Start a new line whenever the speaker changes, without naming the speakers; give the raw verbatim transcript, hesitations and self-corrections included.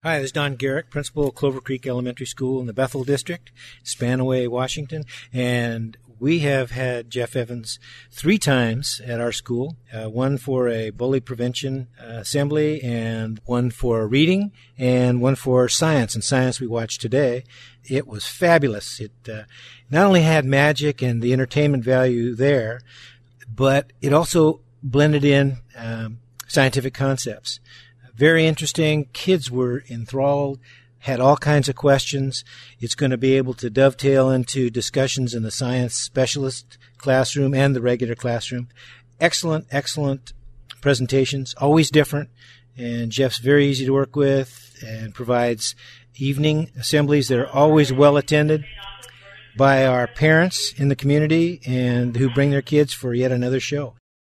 Hi, this is Don Garrick, principal of Clover Creek Elementary School in the Bethel District, Spanaway, Washington, and we have had Jeff Evans three times at our school, uh, one for a bully prevention uh, assembly, and one for reading, and one for science. And science we watched today. It was fabulous. It uh, not only had magic and the entertainment value there, but it also blended in um, scientific concepts. Very interesting. Kids were enthralled, had all kinds of questions. It's going to be able to dovetail into discussions in the science specialist classroom and the regular classroom. Excellent, excellent presentations, always different. And Jeff's very easy to work with and provides evening assemblies that are always well attended by our parents in the community and who bring their kids for yet another show.